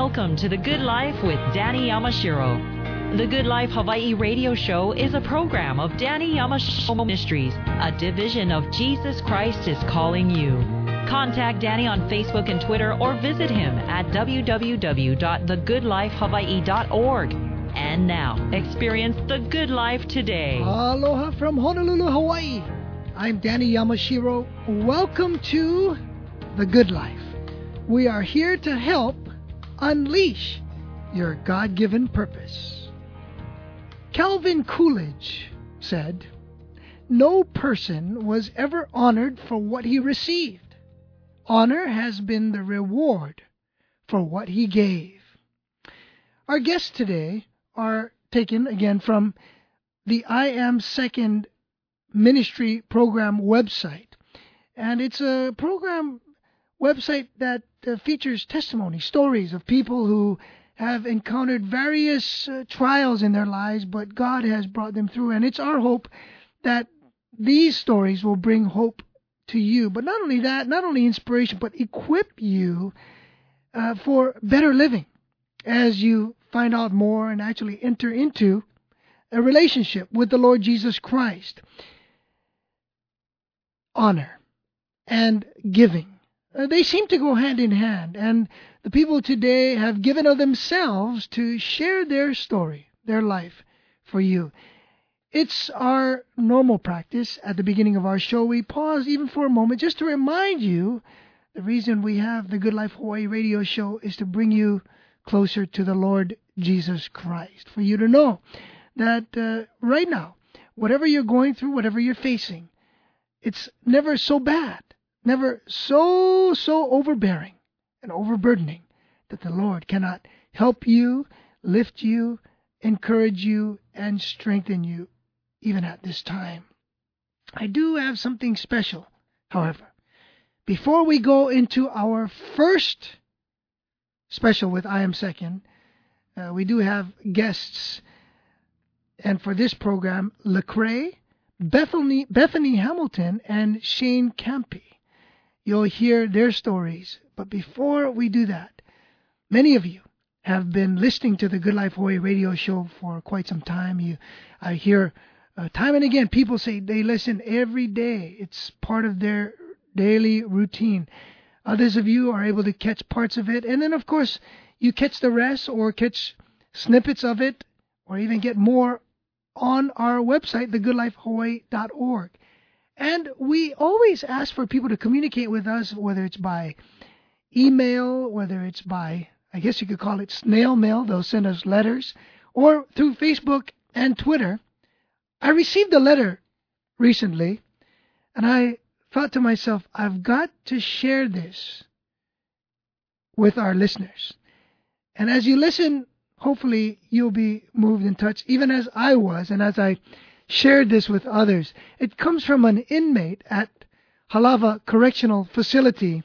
Welcome to The Good Life with Danny Yamashiro. The Good Life Hawaii radio show is a program of Danny Yamashiro Ministries, a division of Jesus Christ is Calling You. Contact Danny on Facebook and Twitter or visit him at www.thegoodlifehawaii.org. And now, experience the good life today. Aloha from Honolulu, Hawaii. I'm Danny Yamashiro. Welcome to The Good Life. We are here to help unleash your God-given purpose. Calvin Coolidge said, "No person was ever honored for what he received. Honor has been the reward for what he gave." Our guests today are taken again from the I Am Second Ministry Program website. And it's a program website that features testimony, stories of people who have encountered various trials in their lives, but God has brought them through. And it's our hope that these stories will bring hope to you. But not only that, not only inspiration, but equip you for better living as you find out more and actually enter into a relationship with the Lord Jesus Christ. Honor and giving. They seem to go hand in hand, and the people today have given of themselves to share their story, their life, for you. It's our normal practice at the beginning of our show. We pause even for a moment just to remind you the reason we have the Good Life Hawaii radio show is to bring you closer to the Lord Jesus Christ, for you to know that right now, whatever you're going through, whatever you're facing, it's never so bad, never so overbearing and overburdening that the Lord cannot help you, lift you, encourage you, and strengthen you even at this time. I do have something special, however. Before we go into our first special with I Am Second, we do have guests, and for this program, Lecrae, Bethany Hamilton, and Shane Campy. You'll hear their stories. But before we do that, many of you have been listening to the Good Life Hawaii radio show for quite some time. I hear time and again people say they listen every day. It's part of their daily routine. Others of you are able to catch parts of it. And then, of course, you catch the rest or catch snippets of it or even get more on our website, thegoodlifehawaii.org. And we always ask for people to communicate with us, whether it's by email, whether it's by, I guess you could call it snail mail. They'll send us letters, or through Facebook and Twitter. I received a letter recently, and I thought to myself, I've got to share this with our listeners. And as you listen, hopefully you'll be moved and touched, even as I was, and as I shared this with others. It comes from an inmate at Halawa Correctional Facility.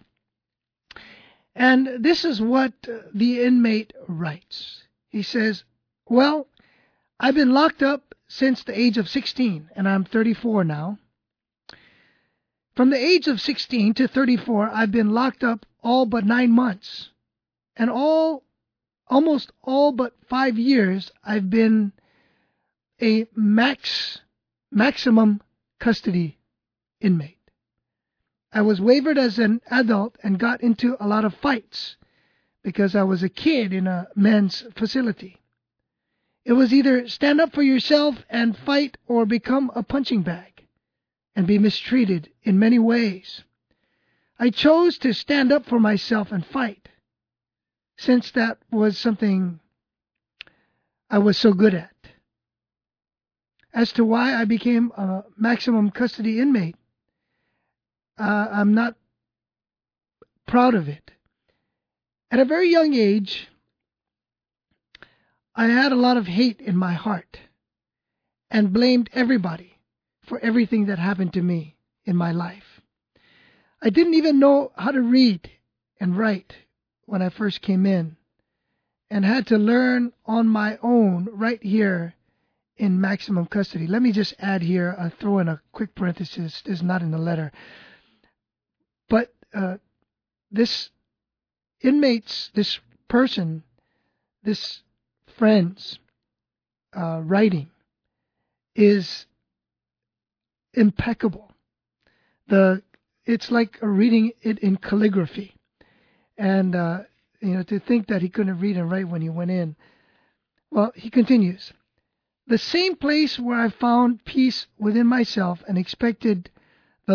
And this is what the inmate writes. He says, "Well, I've been locked up since the age of 16, and I'm 34 now. From the age of 16 to 34, I've been locked up all but 9 months. And almost all but 5 years, I've been a maximum custody inmate. I was waived as an adult and got into a lot of fights because I was a kid in a men's facility. It was either stand up for yourself and fight or become a punching bag and be mistreated in many ways. I chose to stand up for myself and fight, since that was something I was so good at. As to why I became a maximum custody inmate, I'm not proud of it. At a very young age, I had a lot of hate in my heart and blamed everybody for everything that happened to me in my life. I didn't even know how to read and write when I first came in, and had to learn on my own right here in maximum custody. Let me just add here, I'll throw in a quick parenthesis. This is not in the letter. But this person this friend's writing is impeccable. It's like reading it in calligraphy. And, to think that he couldn't read and write when he went in. Well, he continues. The same place where I found peace within myself and accepted the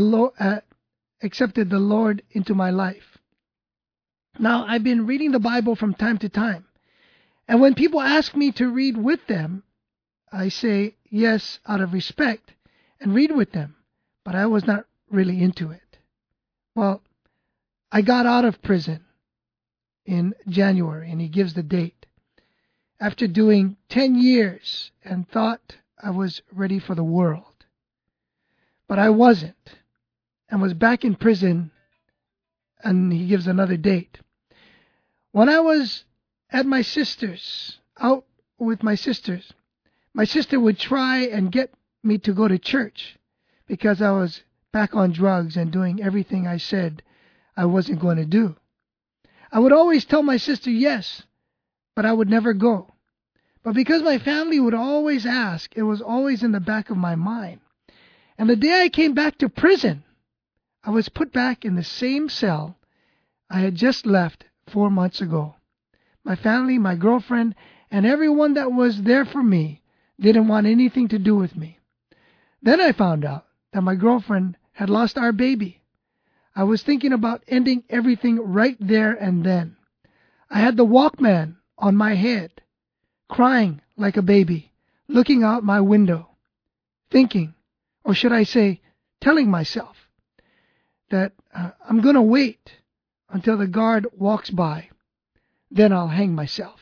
Lord into my life. Now, I've been reading the Bible from time to time. And when people ask me to read with them, I say yes out of respect and read with them. But I was not really into it. Well, I got out of prison in January, and he gives the date. After doing 10 years and thought I was ready for the world. But I wasn't, and was back in prison, and he gives another date. When I was at my sister's, out with my sisters, my sister would try and get me to go to church because I was back on drugs and doing everything I said I wasn't going to do. I would always tell my sister yes, but I would never go. But because my family would always ask, it was always in the back of my mind. And the day I came back to prison, I was put back in the same cell I had just left 4 months ago. My family, my girlfriend, and everyone that was there for me didn't want anything to do with me. Then I found out that my girlfriend had lost our baby. I was thinking about ending everything right there and then. I had the Walkman on my head, crying like a baby, looking out my window, thinking, or should I say, telling myself, that I'm going to wait until the guard walks by, then I'll hang myself.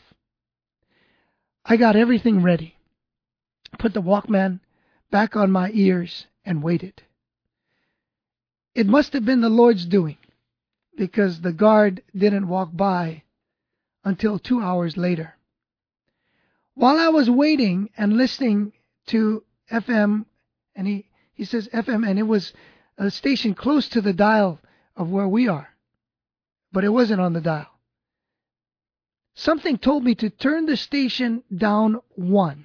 I got everything ready, put the Walkman back on my ears, and waited. It must have been the Lord's doing, because the guard didn't walk by until 2 hours later. While I was waiting and listening to FM, and he says FM, and it was a station close to the dial of where we are, but it wasn't on the dial. Something told me to turn the station down 1,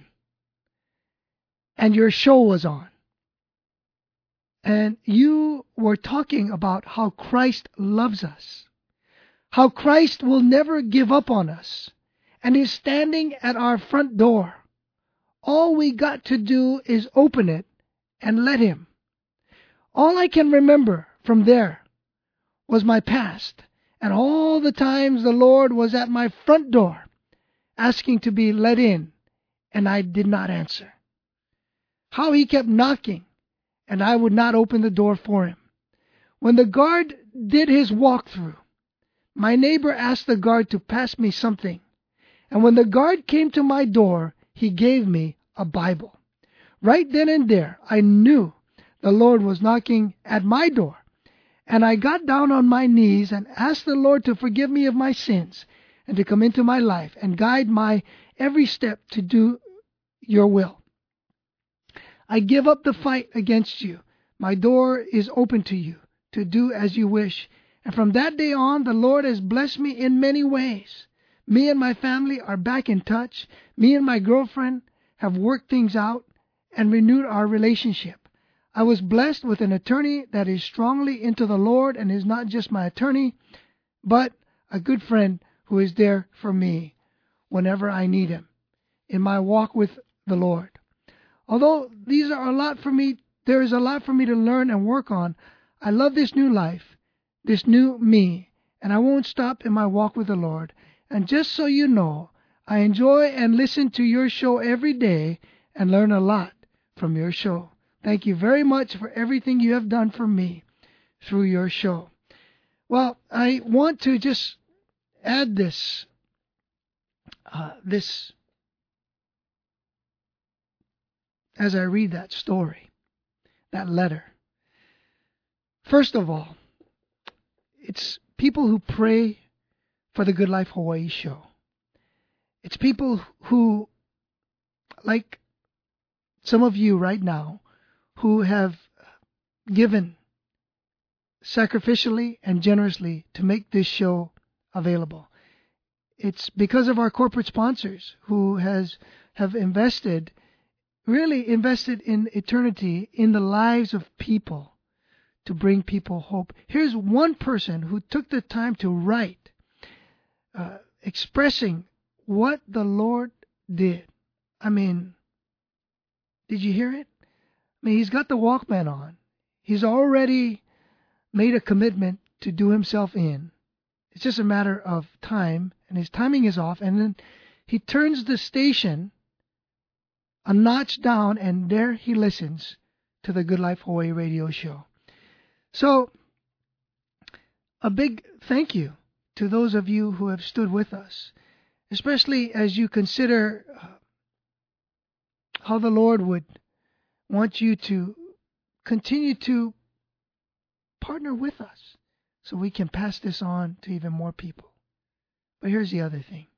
and your show was on. And you were talking about how Christ loves us, how Christ will never give up on us, and is standing at our front door. All we got to do is open it and let Him. All I can remember from there was my past, and all the times the Lord was at my front door asking to be let in, and I did not answer. How He kept knocking, and I would not open the door for Him. When the guard did his walkthrough, my neighbor asked the guard to pass me something, and when the guard came to my door, he gave me a Bible. Right then and there, I knew the Lord was knocking at my door, and I got down on my knees and asked the Lord to forgive me of my sins and to come into my life and guide my every step to do your will. I give up the fight against you. My door is open to you to do as you wish. And from that day on, the Lord has blessed me in many ways. Me and my family are back in touch. Me and my girlfriend have worked things out and renewed our relationship. I was blessed with an attorney that is strongly into the Lord and is not just my attorney, but a good friend who is there for me whenever I need him in my walk with the Lord. Although these are a lot for me, there is a lot for me to learn and work on. I love this new life, this new me, and I won't stop in my walk with the Lord. And just so you know, I enjoy and listen to your show every day and learn a lot from your show. Thank you very much for everything you have done for me through your show. Well, I want to just add this as I read that story, that letter. First of all, it's people who pray for the Good Life Hawaii show. It's people who, like some of you right now, who have given sacrificially and generously to make this show available. It's because of our corporate sponsors who have really invested in eternity in the lives of people to bring people hope. Here's one person who took the time to write, expressing what the Lord did. I mean, did you hear it? I mean, he's got the Walkman on. He's already made a commitment to do himself in. It's just a matter of time, and his timing is off, and then he turns the station a notch down, and there he listens to the Good Life Hawaii radio show. So, a big thank you to those of you who have stood with us, especially as you consider how the Lord would want you to continue to partner with us so we can pass this on to even more people. But here's the other thing.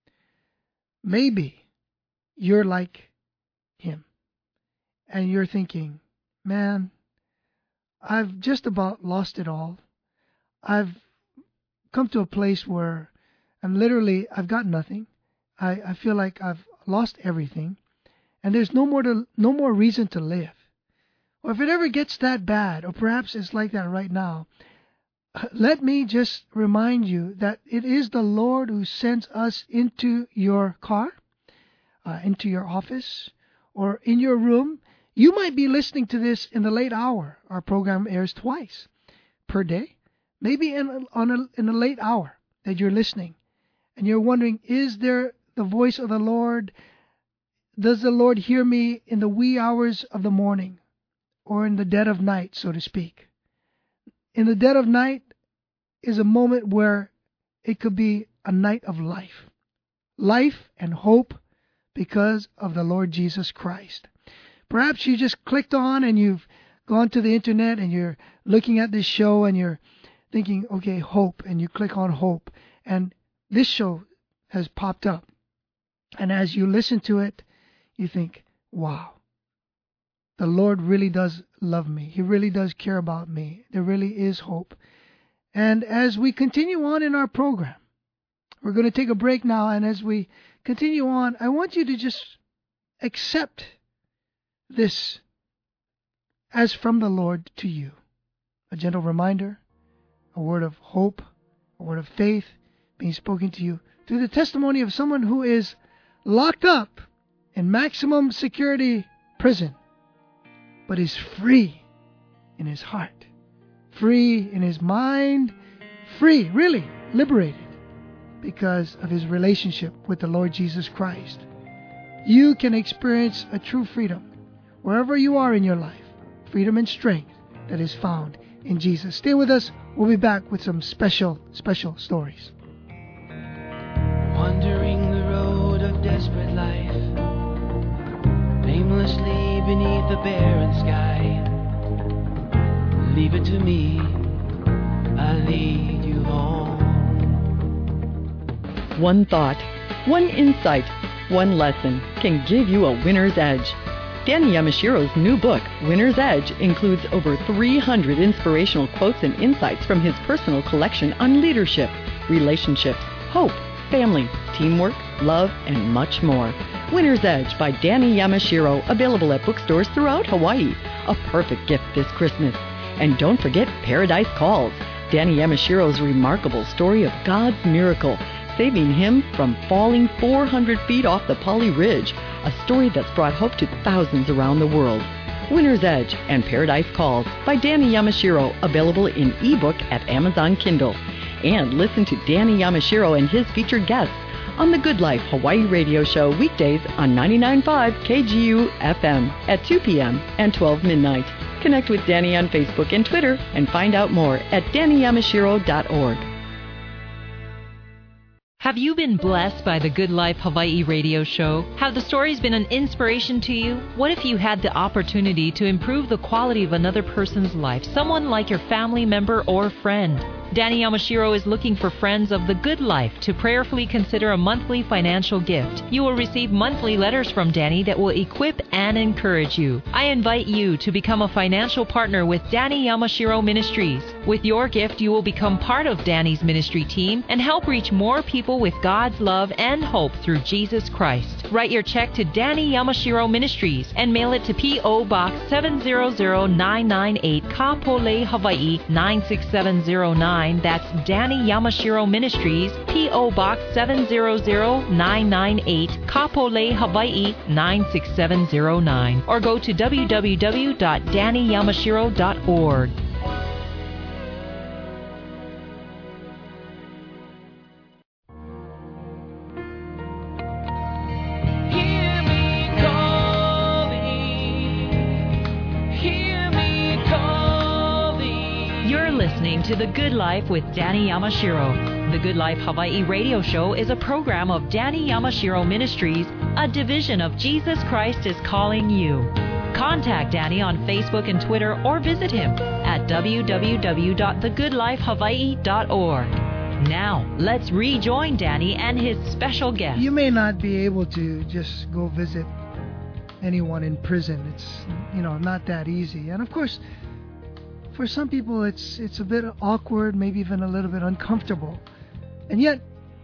Maybe you're like him, and you're thinking, man, I've just about lost it all. I've come to a place where I've got nothing. I feel like I've lost everything, and there's no more reason to live. Or if it ever gets that bad, or perhaps it's like that right now, let me just remind you that it is the Lord who sends us into your car, into your office, or in your room. You might be listening to this in the late hour. Our program airs twice per day. Maybe in a late hour that you're listening, and you're wondering, is there the voice of the Lord? Does the Lord hear me in the wee hours of the morning, or in the dead of night, so to speak? In the dead of night is a moment where it could be a night of life and hope because of the Lord Jesus Christ. Perhaps you just clicked on and you've gone to the internet and you're looking at this show and you're thinking, okay, hope, and you click on hope, and this show has popped up. And as you listen to it, you think, wow, the Lord really does love me. He really does care about me. There really is hope. And as we continue on in our program, we're going to take a break now, and as we continue on, I want you to just accept this as from the Lord to you. A gentle reminder, a word of hope, a word of faith being spoken to you through the testimony of someone who is locked up in maximum security prison, but is free in his heart, free in his mind, free, really liberated because of his relationship with the Lord Jesus Christ. You can experience a true freedom wherever you are in your life, freedom and strength that is found in Jesus. Stay with us. We'll be back with some special stories. Wandering the road of desperate life, aimlessly beneath the barren sky. Leave it to me, I'll lead you home. One thought, one insight, one lesson can give you a winner's edge. Danny Yamashiro's new book, Winner's Edge, includes over 300 inspirational quotes and insights from his personal collection on leadership, relationships, hope, family, teamwork, love, and much more. Winner's Edge by Danny Yamashiro, available at bookstores throughout Hawaii. A perfect gift this Christmas. And don't forget Paradise Calls, Danny Yamashiro's remarkable story of God's miracle, saving him from falling 400 feet off the Pali Ridge, a story that's brought hope to thousands around the world. Winner's Edge and Paradise Calls by Danny Yamashiro, available in ebook at Amazon Kindle. And listen to Danny Yamashiro and his featured guests on the Good Life Hawaii radio show weekdays on 99.5 KGU FM at 2 p.m. and 12 midnight. Connect with Danny on Facebook and Twitter and find out more at DannyYamashiro.org. Have you been blessed by the Good Life Hawaii radio show? Have the stories been an inspiration to you? What if you had the opportunity to improve the quality of another person's life, someone like your family member or friend? Danny Yamashiro is looking for friends of the good life to prayerfully consider a monthly financial gift. You will receive monthly letters from Danny that will equip and encourage you. I invite you to become a financial partner with Danny Yamashiro Ministries. With your gift, you will become part of Danny's ministry team and help reach more people with God's love and hope through Jesus Christ. Write your check to Danny Yamashiro Ministries and mail it to P.O. Box 700998, Kapolei, Hawaii 96709. That's Danny Yamashiro Ministries, P.O. Box 700998, Kapolei, Hawaii 96709. Or go to www.dannyyamashiro.org. To The Good Life with Danny Yamashiro. The Good Life Hawaii radio show is a program of Danny Yamashiro Ministries, a division of Jesus Christ is Calling You. Contact Danny on Facebook and Twitter or visit him at www.thegoodlifehawaii.org. Now, let's rejoin Danny and his special guest. You may not be able to just go visit anyone in prison. It's, not that easy. And of course, for some people, it's a bit awkward, maybe even a little bit uncomfortable. And yet,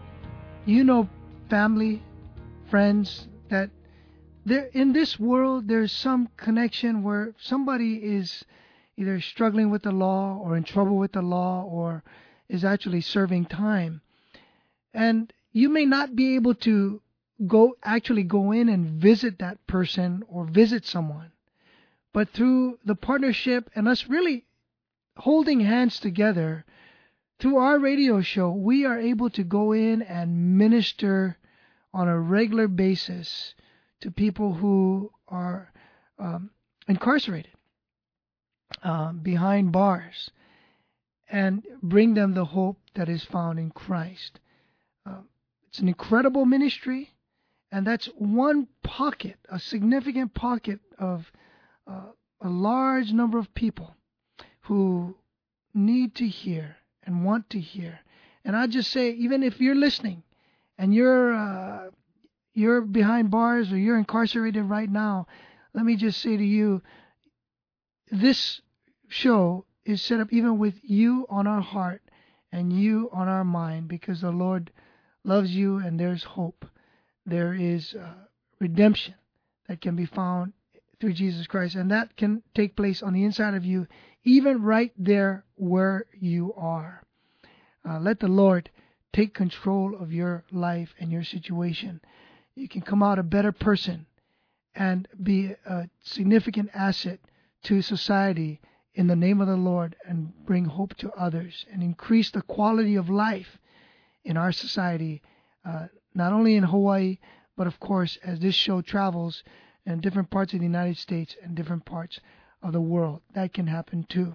family, friends, that there in this world, there's some connection where somebody is either struggling with the law or in trouble with the law or is actually serving time. And you may not be able to go in and visit that person or visit someone. But through the partnership and us really holding hands together, through our radio show, we are able to go in and minister on a regular basis to people who are incarcerated, behind bars, and bring them the hope that is found in Christ. It's an incredible ministry, and that's one pocket, a significant pocket of a large number of people who need to hear and want to hear. And I just say, even if you're listening and you're behind bars or you're incarcerated right now, let me just say to you, this show is set up even with you on our heart and you on our mind, because the Lord loves you and there's hope. There is redemption that can be found through Jesus Christ, and that can take place on the inside of you, even right there where you are. Let the Lord take control of your life and your situation. You can come out a better person and be a significant asset to society in the name of the Lord, and bring hope to others and increase the quality of life in our society, not only in Hawaii, but of course as this show travels in different parts of the United States and different parts of the world. That can happen too.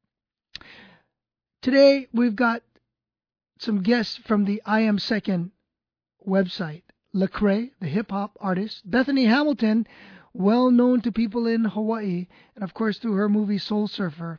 Today we've got some guests from the I Am Second website. Lecrae, the hip-hop artist. Bethany Hamilton, well known to people in Hawaii, and of course through her movie Soul Surfer.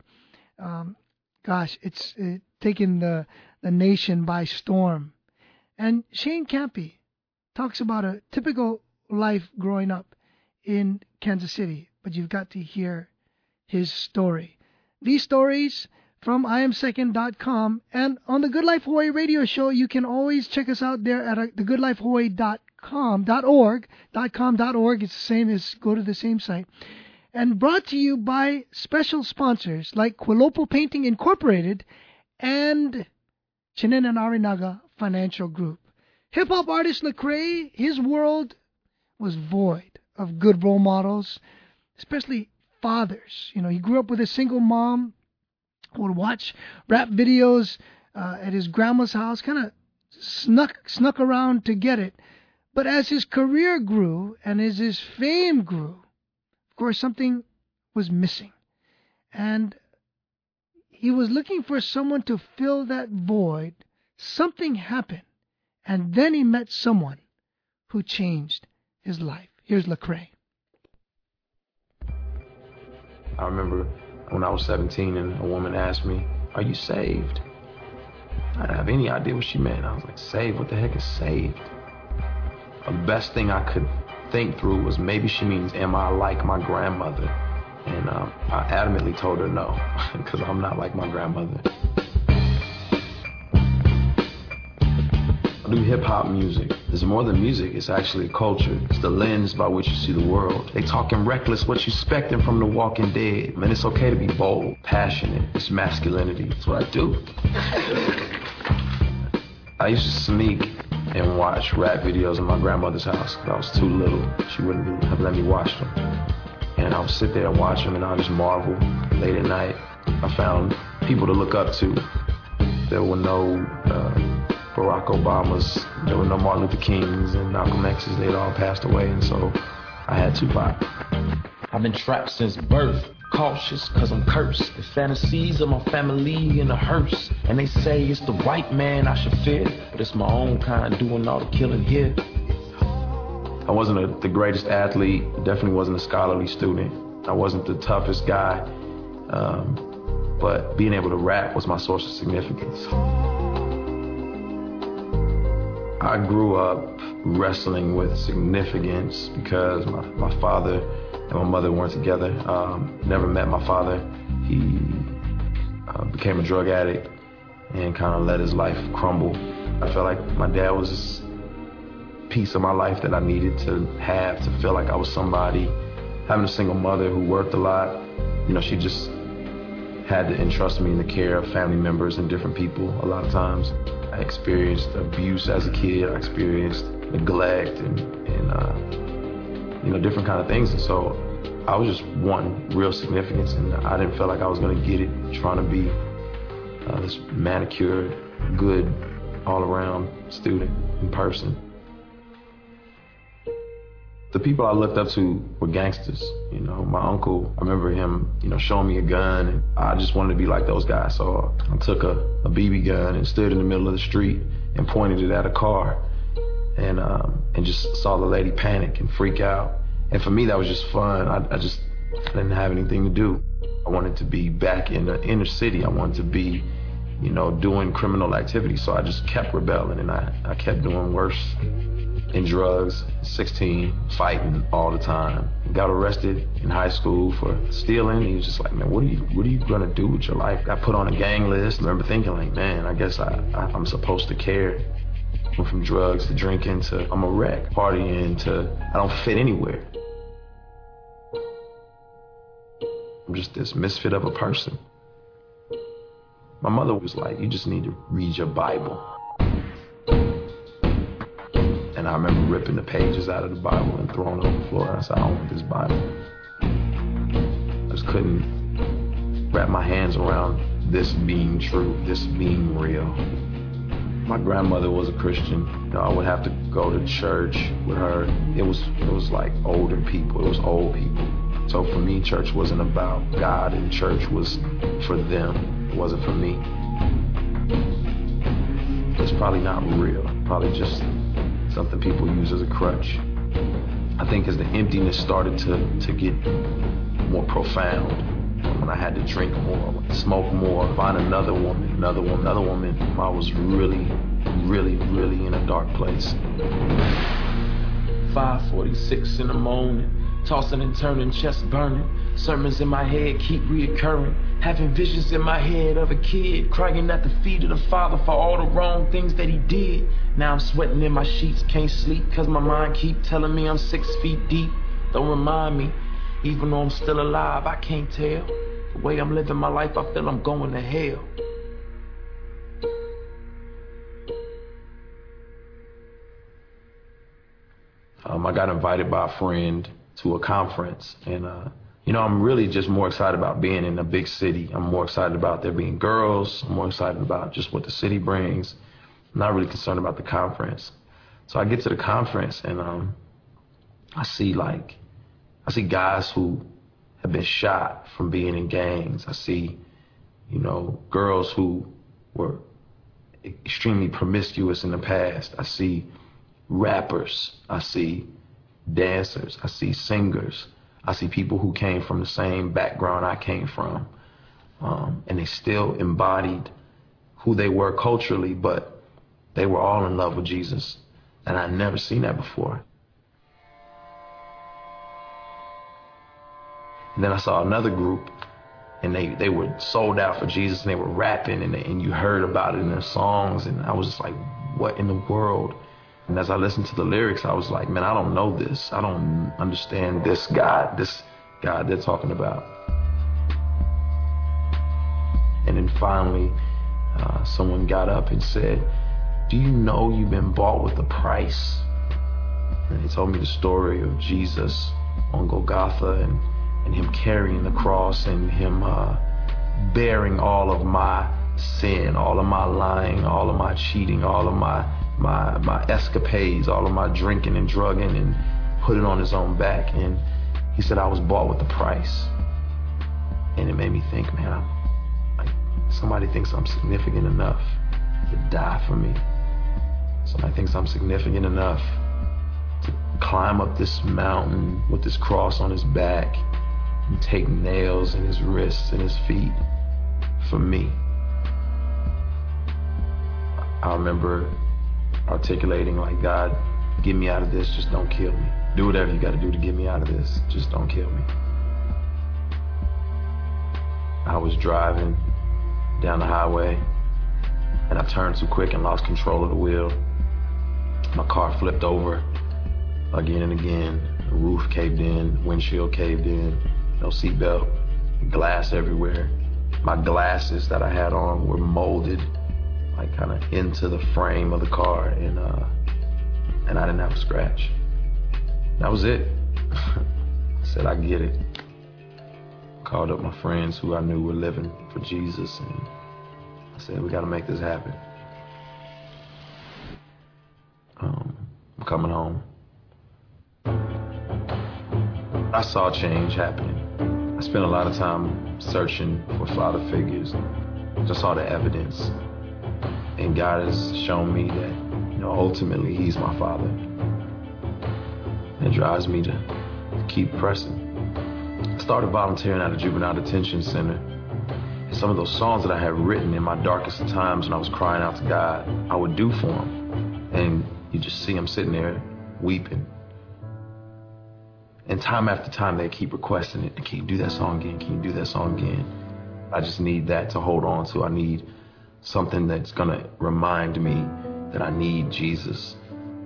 It's taken the nation by storm. And Shane Campy talks about a typical life growing up in Kansas City, but you've got to hear his story. These stories from IamSecond.com, and on the Good Life Hawaii radio show, you can always check us out there at thegoodlifehawaii.com.org. It's the same as, go to the same site. And brought to you by special sponsors like Quilopo Painting Incorporated and Chinen and Arinaga Financial Group. Hip-hop artist Lecrae, his world was void of good role models, especially fathers. He grew up with a single mom, would watch rap videos at his grandma's house, kind of snuck around to get it. But as his career grew and as his fame grew, of course, something was missing. And he was looking for someone to fill that void. Something happened. And then he met someone who changed his life. Here's Lecrae. I remember when I was 17 and a woman asked me, "Are you saved?" I didn't have any idea what she meant. I was like, saved? What the heck is saved? The best thing I could think through was maybe she means, am I like my grandmother? And I adamantly told her no, because I'm not like my grandmother. I do hip-hop music. It's more than music, it's actually a culture. It's the lens by which you see the world. They talking reckless, what you expecting from The Walking Dead. Man, it's okay to be bold, passionate. It's masculinity. That's what I do. I used to sneak and watch rap videos in my grandmother's house. I was too little. She wouldn't have let me watch them. And I would sit there and watch them, and I just marvel. Late at night, I found people to look up to. There were no Barack Obamas, there were no Martin Luther Kings and Malcolm X's. They'd all passed away, and so I had Tupac. I've been trapped since birth, cautious cause I'm cursed. The fantasies of my family in a hearse, and they say it's the white man I should fear, but it's my own kind doing all the killing here. I wasn't the greatest athlete, definitely wasn't a scholarly student. I wasn't the toughest guy, but being able to rap was my source of significance. I grew up wrestling with significance because my father and my mother weren't together. Never met my father. He became a drug addict and kind of let his life crumble. I felt like my dad was this piece of my life that I needed to have to feel like I was somebody. Having a single mother who worked a lot, you know, she just had to entrust me in the care of family members and different people a lot of times. I experienced abuse as a kid. I experienced neglect and you know, different kind of things. And so I was just wanting real significance, and I didn't feel like I was going to get it trying to be this manicured, good, all-around student and person. The people I looked up to were gangsters. You know, my uncle, I remember him, you know, showing me a gun, and I just wanted to be like those guys. So I took a BB gun and stood in the middle of the street and pointed it at a car, and just saw the lady panic and freak out. And for me, that was just fun. I didn't have anything to do. I wanted to be back in the inner city. I wanted to be, you know, doing criminal activity. So I just kept rebelling, and I kept doing worse. In drugs, 16, fighting all the time. Got arrested in high school for stealing. He was just like, man, what are you gonna do with your life? Got put on a gang list. I remember thinking like, man, I guess I'm supposed to care. Went from drugs to drinking to I'm a wreck, partying to I don't fit anywhere. I'm just this misfit of a person. My mother was like, you just need to read your Bible. And I remember ripping the pages out of the Bible and throwing it on the floor. I said, I don't want this Bible. I just couldn't wrap my hands around this being true, this being real. My grandmother was a Christian. You know, I would have to go to church with her. It was like older people. It was old people. So for me, church wasn't about God, and church was for them. It wasn't for me. It's probably not real. Probably just something people use as a crutch. I think as the emptiness started to get more profound, when I had to drink more, smoke more, find another woman, I was really, really, really in a dark place. 5:46 in the morning, tossing and turning, chest burning. Sermons in my head keep reoccurring. Having visions in my head of a kid crying at the feet of the Father for all the wrong things that he did. Now I'm sweating in my sheets, can't sleep cause my mind keep telling me I'm 6 feet deep. Don't remind me, even though I'm still alive, I can't tell. The way I'm living my life, I feel I'm going to hell. I got invited by a friend to a conference, and you know, I'm really just more excited about being in a big city. I'm more excited about there being girls. I'm more excited about just what the city brings. I'm not really concerned about the conference. So I get to the conference, and I see guys who have been shot from being in gangs. I see, you know, girls who were extremely promiscuous in the past. I see rappers. I see dancers. I see singers. I see people who came from the same background I came from, and they still embodied who they were culturally, but they were all in love with Jesus, and I'd never seen that before. And then I saw another group, and they were sold out for Jesus, and they were rapping, and you heard about it in their songs, and I was just like, what in the world? And as I listened to the lyrics, I was like, man, I don't know this. I don't understand this God they're talking about. And then finally, someone got up and said, do you know you've been bought with a price? And he told me the story of Jesus on Golgotha and him carrying the cross and him bearing all of my sin, all of my lying, all of my cheating, all of my escapades, all of my drinking and drugging, and put it on his own back. And he said, I was bought with a price. And it made me think, man, somebody thinks I'm significant enough to die for me. Somebody thinks I'm significant enough to climb up this mountain with this cross on his back and take nails in his wrists and his feet for me. I remember articulating like, God, get me out of this, just don't kill me. Do whatever you got to do to get me out of this, just don't kill me. I was driving down the highway and I turned too quick and lost control of the wheel. My car flipped over again and again. The roof caved in, windshield caved in, no seatbelt, glass everywhere. My glasses that I had on were molded like kind of into the frame of the car, and I didn't have a scratch. That was it. I said, I get it. Called up my friends who I knew were living for Jesus, and I said, we got to make this happen. I'm coming home. I saw change happening. I spent a lot of time searching for father figures. Just saw the evidence. And God has shown me that, ultimately He's my Father. It drives me to keep pressing. I started volunteering at a juvenile detention center. And some of those songs that I had written in my darkest of times when I was crying out to God, I would do for Him. And you just see Him sitting there weeping. And time after time, they keep requesting it. Can you do that song again? Can you do that song again? I just need that to hold on to. I need something that's going to remind me that I need Jesus.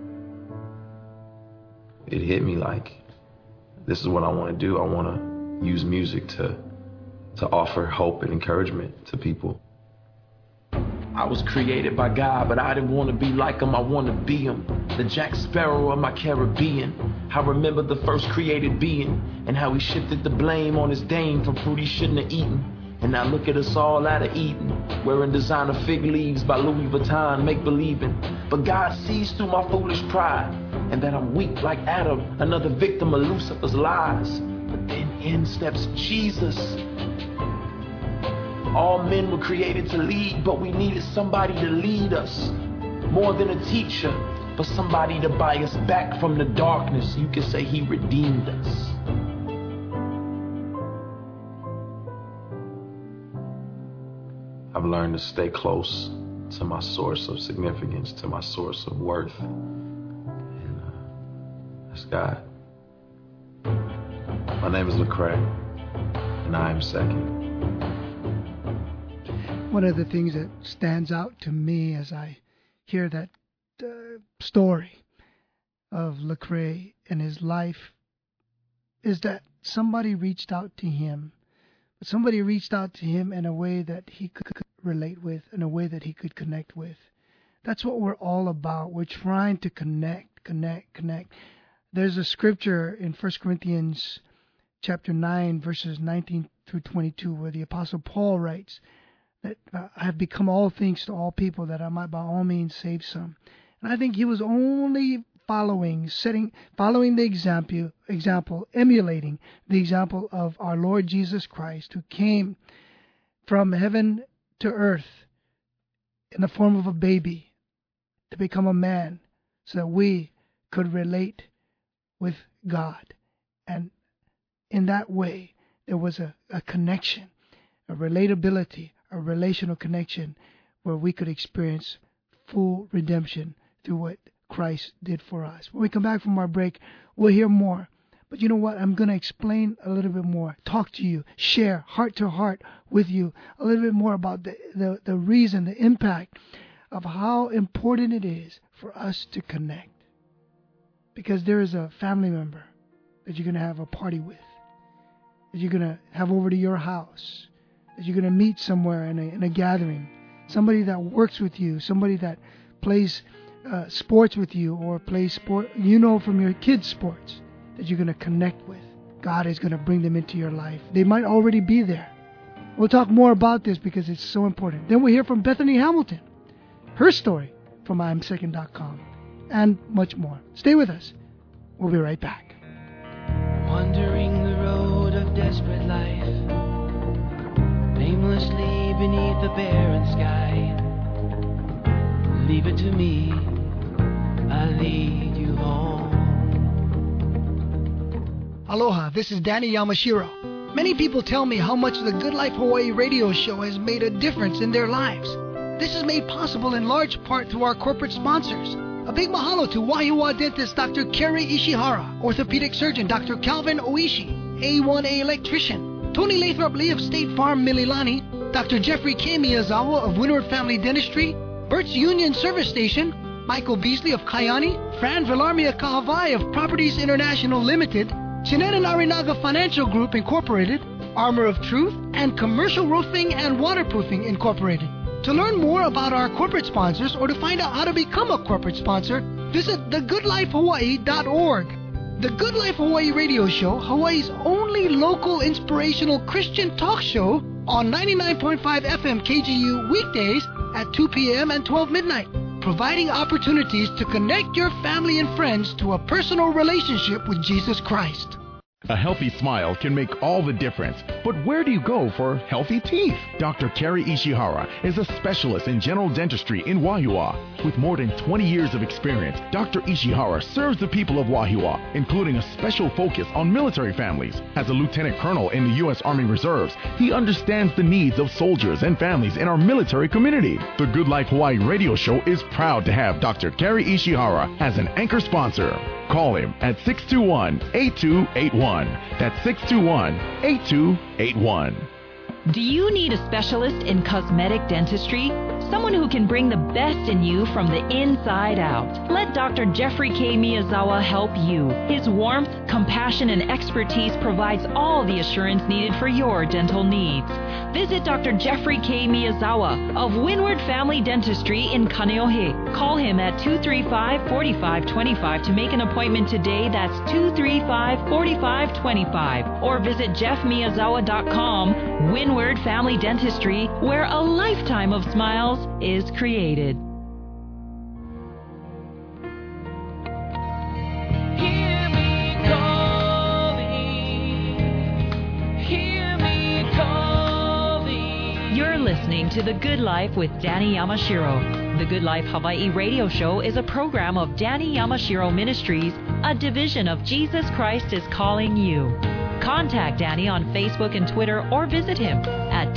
It hit me like, this is what I want to do. I want to use music to offer hope and encouragement to people. I was created by God, but I didn't want to be like Him. I want to be Him, the Jack Sparrow of my Caribbean. I remember the first created being and how He shifted the blame on His dame for fruit He shouldn't have eaten. And now look at us all out of Eden, wearing designer fig leaves by Louis Vuitton, make believing. But God sees through my foolish pride, and that I'm weak like Adam, another victim of Lucifer's lies. But then in steps Jesus. All men were created to lead, but we needed somebody to lead us. More than a teacher, but somebody to buy us back from the darkness. You could say He redeemed us. I've learned to stay close to my source of significance, to my source of worth. And that's God. My name is Lecrae, and I am second. One of the things that stands out to me as I hear that story of Lecrae and his life is that somebody reached out to him. But somebody reached out to him in a way that he could relate with, in a way that he could connect with. That's what we're all about. We're trying to connect. There's a scripture in 1 Corinthians chapter 9, verses 19 through 22, where the Apostle Paul writes that I have become all things to all people, that I might by all means save some. And I think he was only following the example, emulating the example of our Lord Jesus Christ, who came from heaven to earth in the form of a baby to become a man so that we could relate with God. And in that way, there was a connection, a relatability, a relational connection where we could experience full redemption through what Christ did for us. When we come back from our break, we'll hear more. But you know what? I'm going to explain a little bit more, talk to you, share heart to heart with you a little bit more about the reason, the impact of how important it is for us to connect. Because there is a family member that you're going to have a party with, that you're going to have over to your house, that you're going to meet somewhere in a gathering, somebody that works with you, somebody that plays sports with you or plays sport, from your kids' sports, that you're going to connect with. God is going to bring them into your life. They might already be there. We'll talk more about this because it's so important. Then we'll hear from Bethany Hamilton, her story from IamSecond.com, and much more. Stay with us. We'll be right back. Wandering the road of desperate life, aimlessly beneath the barren sky. Leave it to me, I'll lead you home. Aloha, this is Danny Yamashiro. Many people tell me how much the Good Life Hawaii radio show has made a difference in their lives. This is made possible in large part through our corporate sponsors. A big mahalo to Wahiawa dentist Dr. Kerry Ishihara, orthopedic surgeon Dr. Calvin Oishi, A1A electrician, Tony Lathrop Lee of State Farm Mililani, Dr. Jeffrey K. Miyazawa of Windward Family Dentistry, Bert's Union Service Station, Michael Beasley of Kayani, Fran Villarmia Kahavai of Properties International Limited, Chinet and Arinaga Financial Group Incorporated, Armor of Truth, and Commercial Roofing and Waterproofing Incorporated. To learn more about our corporate sponsors or to find out how to become a corporate sponsor, visit thegoodlifehawaii.org. The Good Life Hawaii radio show, Hawaii's only local inspirational Christian talk show on 99.5 FM KGU weekdays at 2 p.m. and 12 midnight, providing opportunities to connect your family and friends to a personal relationship with Jesus Christ. A healthy smile can make all the difference, but where do you go for healthy teeth? Dr. Kerry Ishihara is a specialist in general dentistry in Wahiawa. With more than 20 years of experience, Dr. Ishihara serves the people of Wahiawa, including a special focus on military families. As a lieutenant colonel in the U.S. Army Reserves, he understands the needs of soldiers and families in our military community. The Good Life Hawaii radio show is proud to have Dr. Kerry Ishihara as an anchor sponsor. Call him at 621-8281. That's 621-8281. Do you need a specialist in cosmetic dentistry? Someone who can bring the best in you from the inside out. Let Dr. Jeffrey K. Miyazawa help you. His warmth, compassion, and expertise provides all the assurance needed for your dental needs. Visit Dr. Jeffrey K. Miyazawa of Windward Family Dentistry in Kaneohe. Call him at 235-4525 to make an appointment today. That's 235-4525. Or visit jeffmiyazawa.com. Windward Family Dentistry, where a lifetime of smiles is created. Hear me calling, hear me calling. You're listening to The Good Life with Danny Yamashiro. The Good Life Hawaii radio show is a program of Danny Yamashiro Ministries, a division of Jesus Christ is Calling You. Contact Danny on Facebook and Twitter or visit him at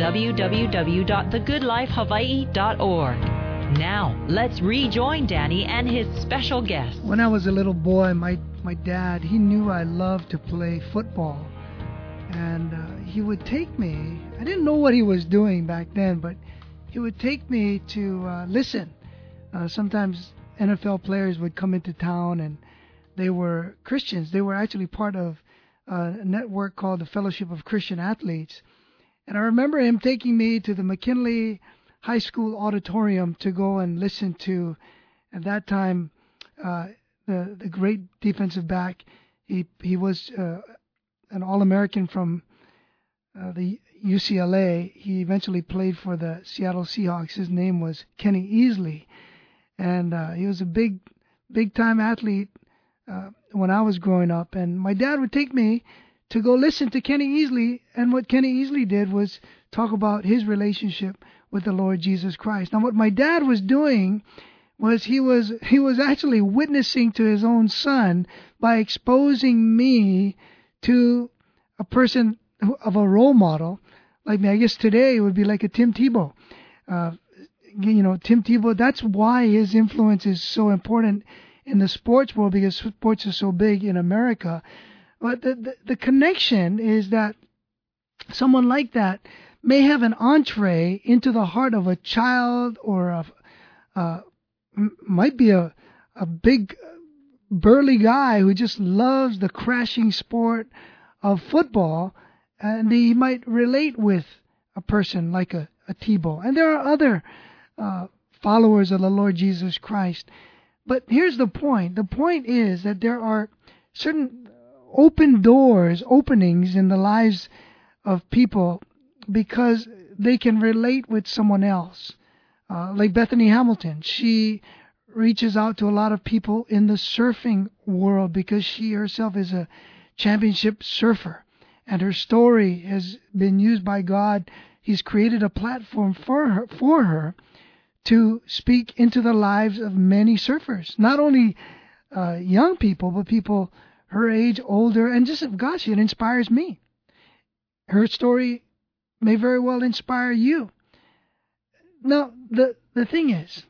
www.thegoodlifehawaii.org. Now, let's rejoin Danny and his special guest. When I was a little boy, my dad, he knew I loved to play football. And he would take me, I didn't know what he was doing back then, but he would take me to listen. Sometimes NFL players would come into town and they were Christians. They were actually part of a network called the Fellowship of Christian Athletes. And I remember him taking me to the McKinley High School auditorium to go and listen to, at that time, the great defensive back. He was an All-American from the UCLA. He eventually played for the Seattle Seahawks. His name was Kenny Easley. And he was a big-time athlete when I was growing up. And my dad would take me to go listen to Kenny Easley. And what Kenny Easley did was talk about his relationship with the Lord Jesus Christ. Now, what my dad was doing was he was actually witnessing to his own son by exposing me to a person of a role model like me. I guess today it would be like a Tim Tebow. Tim Tebow, that's why his influence is so important in the sports world, because sports are so big in America. But the connection is that someone like that may have an entree into the heart of a child, or might be a big burly guy who just loves the crashing sport of football, and he might relate with a person like a Tebow. And there are other followers of the Lord Jesus Christ. But here's the point. The point is that there are certain openings in the lives of people because they can relate with someone else. Like Bethany Hamilton, she reaches out to a lot of people in the surfing world because she herself is a championship surfer, and her story has been used by God. He's created a platform for her to speak into the lives of many surfers, not only young people, but people her age, older, and just, gosh, it inspires me. Her story may very well inspire you. Now, the thing is,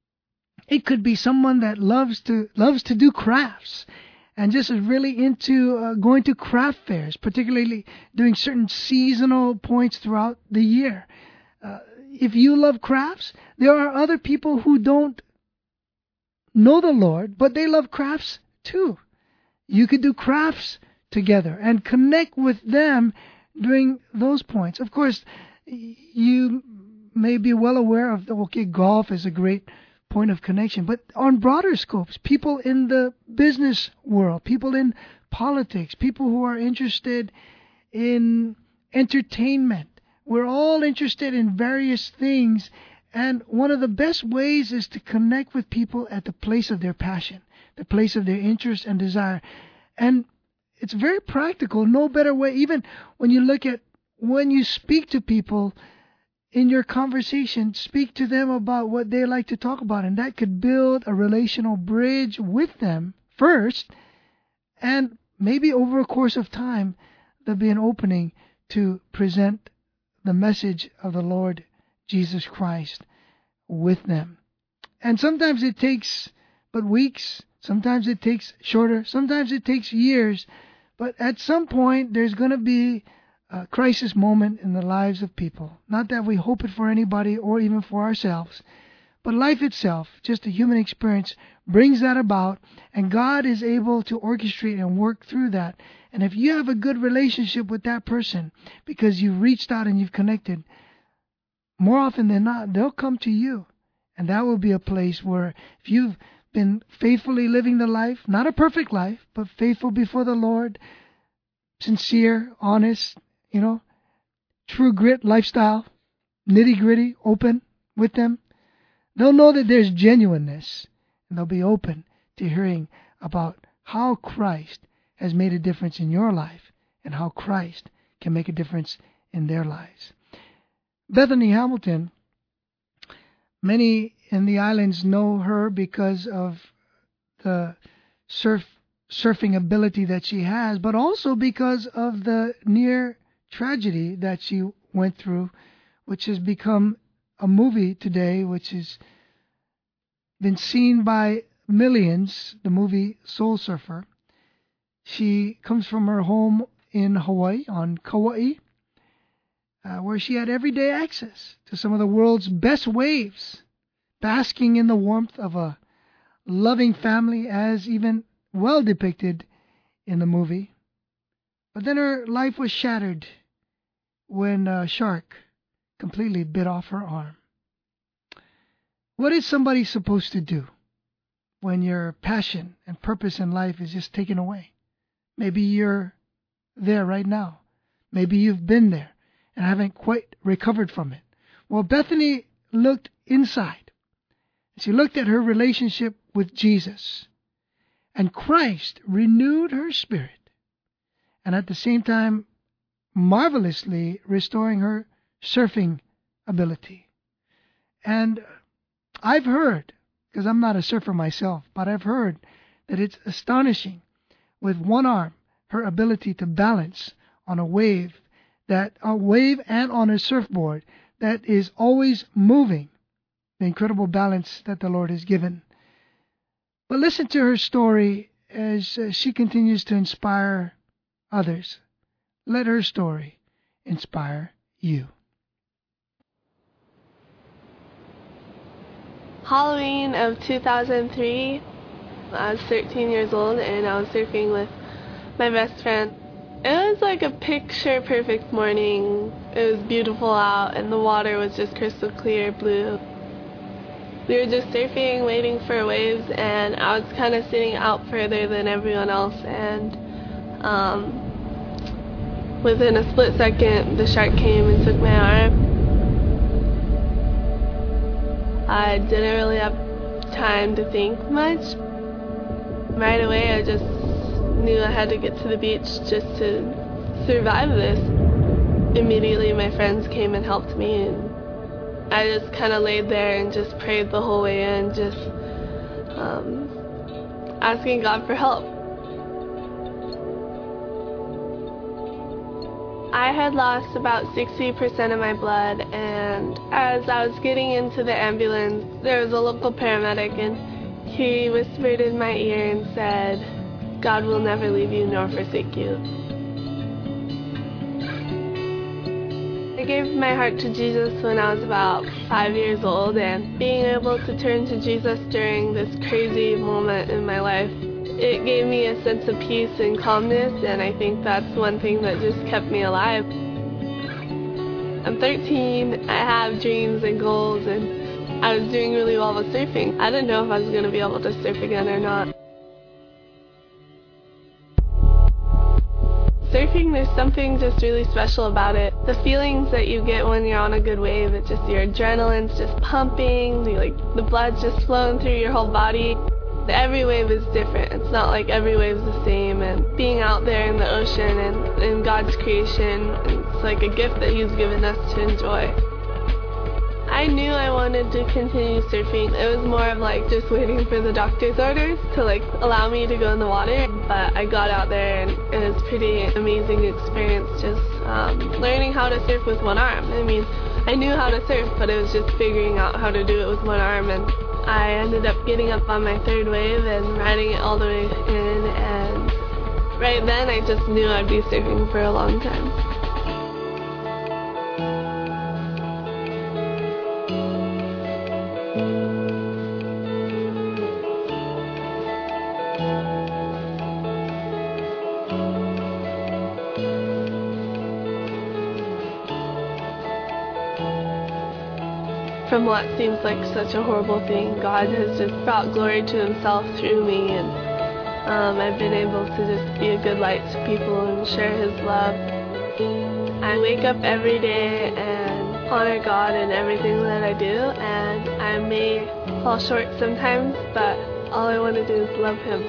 it could be someone that loves to do crafts and just is really into going to craft fairs, particularly doing certain seasonal points throughout the year. If you love crafts, there are other people who don't know the Lord, but they love crafts too. You could do crafts together and connect with them during those points. Of course, you may be well aware of golf is a great point of connection, but on broader scopes, people in the business world, people in politics, people who are interested in entertainment. We're all interested in various things, and one of the best ways is to connect with people at the place of their passion, the place of their interest and desire. And it's very practical, no better way, even when you look at when you speak to people in your conversation, speak to them about what they like to talk about, and that could build a relational bridge with them first, and maybe over a course of time, there'll be an opening to present the message of the Lord Jesus Christ with them. And sometimes it takes but weeks, sometimes it takes shorter, sometimes it takes years, but at some point there's going to be a crisis moment in the lives of people. Not that we hope it for anybody or even for ourselves, but life itself, just a human experience, brings that about, and God is able to orchestrate and work through that. And if you have a good relationship with that person because you've reached out and you've connected, more often than not, they'll come to you. And that will be a place where if you've been faithfully living the life, not a perfect life, but faithful before the Lord, sincere, honest, true grit lifestyle, nitty-gritty, open with them, they'll know that there's genuineness, and they'll be open to hearing about how Christ has made a difference in your life and how Christ can make a difference in their lives. Bethany Hamilton, many in the islands know her because of the surfing ability that she has, but also because of the near tragedy that she went through, which has become a movie today, which has been seen by millions, the movie Soul Surfer. She comes from her home in Hawaii, on Kauai, where she had everyday access to some of the world's best waves, basking in the warmth of a loving family, as even well depicted in the movie. But then her life was shattered when a shark completely bit off her arm. What is somebody supposed to do when your passion and purpose in life is just taken away? Maybe you're there right now. Maybe you've been there and haven't quite recovered from it. Well, Bethany looked inside. She looked at her relationship with Jesus, and Christ renewed her spirit, and at the same time, marvelously restoring her surfing ability. And I've heard, because I'm not a surfer myself, but I've heard that it's astonishing with one arm, her ability to balance on a wave and on a surfboard that is always moving, the incredible balance that the Lord has given. But listen to her story as she continues to inspire others. Let her story inspire you. Halloween of 2003, I was 13 years old and I was surfing with my best friend. It was like a picture-perfect morning. It was beautiful out and the water was just crystal clear blue. We were just surfing, waiting for waves, and I was kind of sitting out further than everyone else, and within a split second the shark came and took my arm. I didn't really have time to think much. Right away I just knew I had to get to the beach just to survive this. Immediately my friends came and helped me, and I just kind of laid there and just prayed the whole way in, just asking God for help. I had lost about 60% of my blood, and as I was getting into the ambulance, there was a local paramedic, and he whispered in my ear and said, "God will never leave you nor forsake you." I gave my heart to Jesus when I was about 5 years old, and being able to turn to Jesus during this crazy moment in my life, it gave me a sense of peace and calmness, and I think that's one thing that just kept me alive. I'm 13, I have dreams and goals, and I was doing really well with surfing. I didn't know if I was going to be able to surf again or not. Surfing, there's something just really special about it. The feelings that you get when you're on a good wave, it's just your adrenaline's just pumping, the blood's just flowing through your whole body. Every wave is different. It's not like every wave's the same, and being out there in the ocean and in God's creation, it's like a gift that He's given us to enjoy. I knew I wanted to continue surfing. It was more of just waiting for the doctor's orders to allow me to go in the water, but I got out there and it was a pretty amazing experience, just learning how to surf with one arm. I mean, I knew how to surf, but it was just figuring out how to do it with one arm, and I ended up getting up on my third wave and riding it all the way in, and right then I just knew I'd be surfing for a long time. From what seems like such a horrible thing, God has just brought glory to Himself through me, and I've been able to just be a good light to people and share His love. I wake up every day and honor God in everything that I do, and I may fall short sometimes, but all I want to do is love Him.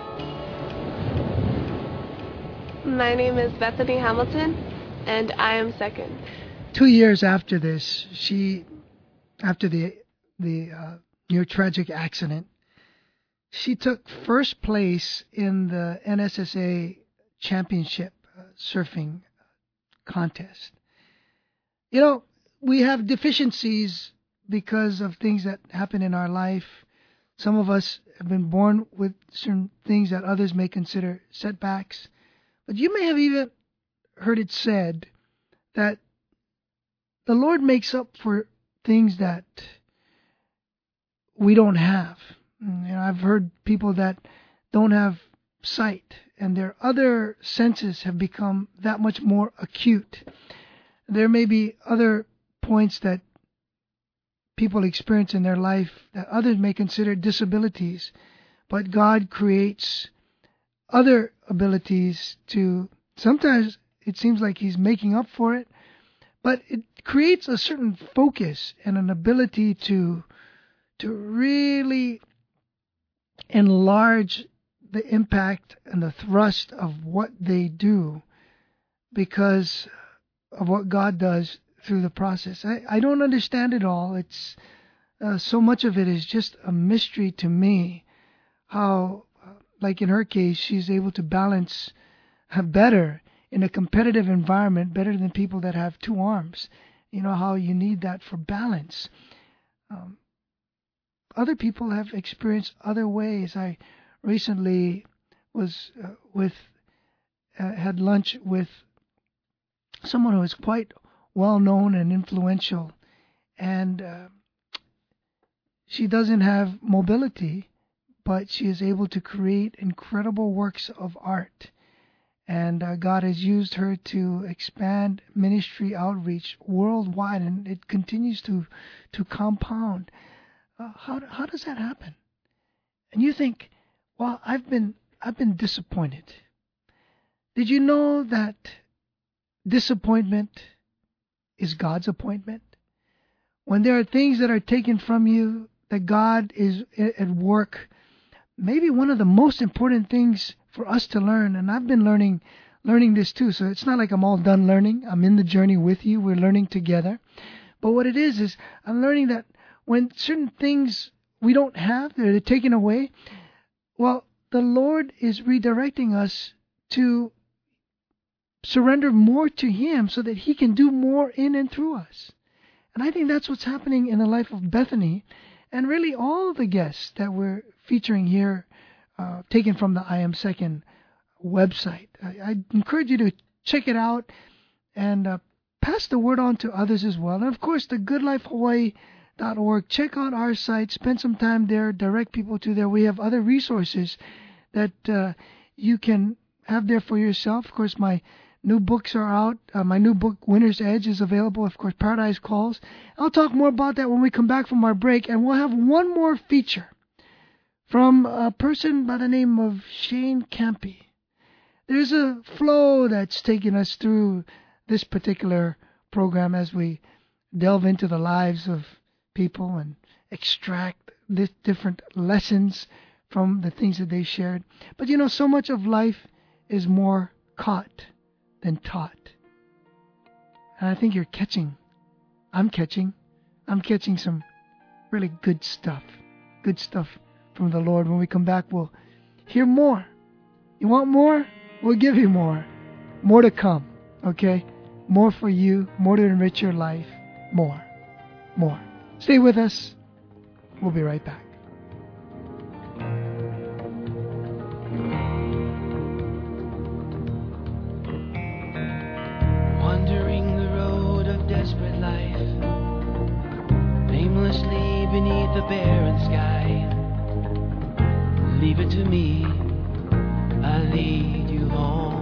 My name is Bethany Hamilton, and I am second. 2 years after this, after the near tragic accident, she took first place in the NSSA championship surfing contest. You know, we have deficiencies because of things that happen in our life. Some of us have been born with certain things that others may consider setbacks. But you may have even heard it said that the Lord makes up for things that we don't have. I've heard people that don't have sight, and their other senses have become that much more acute. There may be other points that people experience in their life that others may consider disabilities, but God creates other abilities to, sometimes it seems like He's making up for it, but it creates a certain focus and an ability to really enlarge the impact and the thrust of what they do because of what God does through the process. I don't understand it all. It's so much of it is just a mystery to me, how, like in her case, she's able to balance better in a competitive environment, better than people that have two arms. You know how you need that for balance. Other people have experienced other ways. I recently was with had lunch with someone who is quite well known and influential, and she doesn't have mobility, but she is able to create incredible works of art. And God has used her to expand ministry outreach worldwide, and it continues to compound. How does that happen? And you think, well, I've been disappointed. Did you know that disappointment is God's appointment? When there are things that are taken from you, that God is at work. Maybe one of the most important things for us to learn, and I've been learning this too, so it's not like I'm all done learning. I'm in the journey with you. We're learning together. But what it is I'm learning that when certain things we don't have, they're taken away, well, the Lord is redirecting us to surrender more to Him so that He can do more in and through us. And I think that's what's happening in the life of Bethany, and really all the guests that we're featuring here, taken from the I Am Second website. I encourage you to check it out and pass the word on to others as well. And of course, the goodlifehawaii.org. Check out our site. Spend some time there. Direct people to there. We have other resources that you can have there for yourself. Of course, my new books are out. My new book, Winner's Edge, is available. Of course, Paradise Calls. I'll talk more about that when we come back from our break. And we'll have one more feature from a person by the name of Shane Campy. There's a flow that's taking us through this particular program as we delve into the lives of people and extract the different lessons from the things that they shared. But you know, so much of life is more caught than taught. And I think you're catching. I'm catching some really good stuff from the Lord. When we come back, we'll hear more. You want more? We'll give you more. More to come, okay? More for you, more to enrich your life, more. Stay with us. We'll be right back. Wandering the road of desperate life, aimlessly beneath the barren sky. Leave it to me, I lead you home.